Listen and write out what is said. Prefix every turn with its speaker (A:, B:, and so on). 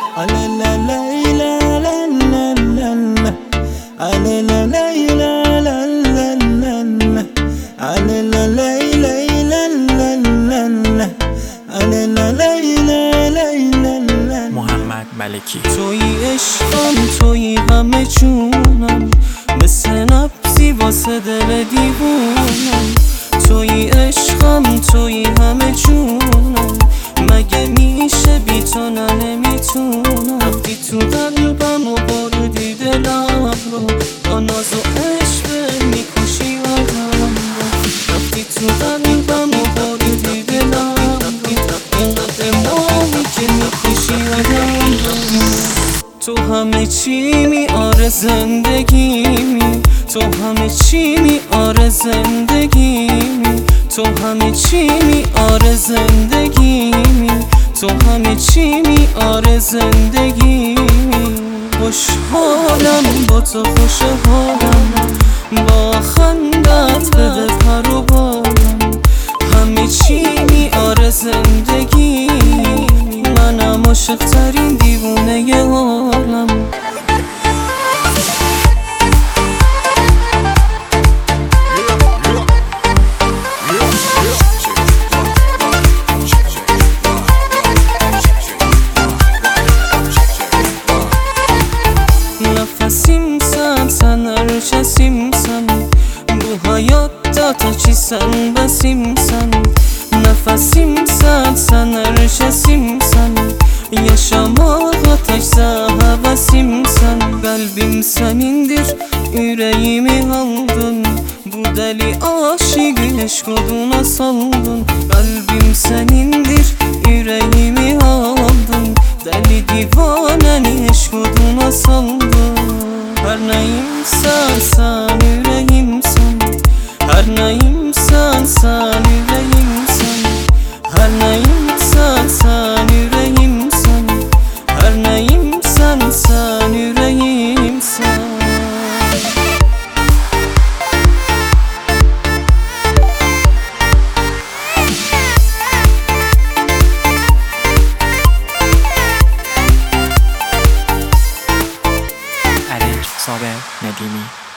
A: محمد ملکی.
B: توی عشقم، توی همه جونم، مثل نبضی واسه دل دیوونم. توی عشقم، توی همه جونم، مگه میشه بی تو نمیتونم. رفتی تو قلبم و بردی دلم رو، با ناز و عشق میکشی آدم رو. رفتی تو قلبم و بردی دلم رو، اینقدر ماهی که میکشی آدم رو. تو همه چی میاره زندگیمی، تو همه چی میاره زندگیمی، تو همه چی میاره زندگیمی، تو همه چی میاره زندگیمی. خوشحالم با تو، خوشحالم با خندت بده پر و بالم. همه چی میاره زندگیمی، منم عاشق ترین دیوونه عالم. Nefesimsen, sen her şeysimsen, bu hayatta taç sen besimsen. Nefesimsen, sen her şeysimsen, yaşamak ateşse hevesimsen. Kalbim senindir, yüreğimi aldın, bu deli aşık aşk oduna saldın. Kalbim senindir, yüreğimi aldın, deli divaneni aşk oduna saldın. Her neyimsen sen yüreğimsen, her neyimsen sen yüreğimsen, her neyimsen sen yüreğimsen, her neyimsen sen yüreğimsen.
A: علی صابر ندیمی.